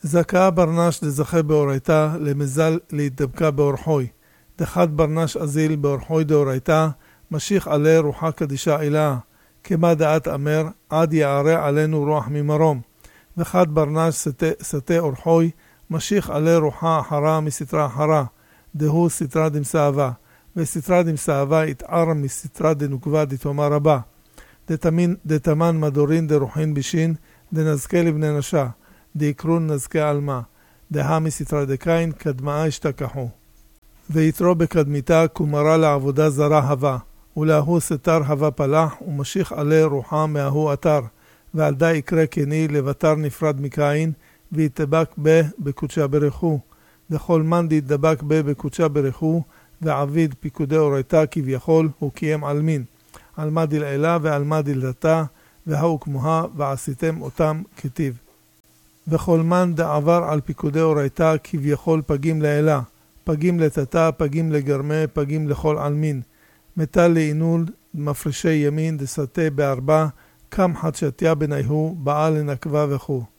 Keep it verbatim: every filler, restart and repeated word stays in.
זכה ברנש דזכה באורייתא, למזל להתדבקה באורחוי. דחת ברנש אזיל באורחוי דאורייתא, משיך עלי רוחה קדישה אלה. כמה דעת אמר, עד יערה עלינו רוח ממרום. וחת ברנש סטה, סטה אורחוי, משיך עלי רוחה אחרה מסתרה אחרה. דהו סתרה דמסאבה. וסתרה דמסאבה התער מסתרה דנוקבה דתומה רבה. דתמין, דתמן מדורין דרוחין בישין, דנזכה לבני נשה. דיקרון נזכה אלמה. דה מסתרה דקין, קדמה השתכחו. ויתרו בקדמיתה כומרה לעבודה זרה הווה. ולהוא סתר הווה פלח, ומשיך עלי רוחה מההוא אתר. ועל די יקרה כני לבטר נפרד מקין, ויתדבק בה בקודשה ברכו. דכל מן דדבק בה בקודשה ברכו, ועביד פיקודי אורייתא כביכול, הוא קיים על מין. על מה דלעילה ועל מה דלדתה, והוא כמוה, ועשיתם אותם כתיב. וכל מן דעבר על פיקודי אורייתא כביכול פגים לעילה. פגים לתתה, פגים לגרמה, פגים לכל עלמין. מטל לעינול, מפרשי ימין, דסתה בארבע, קם חדשתיה בניהו, בעל לנקבה וכו'.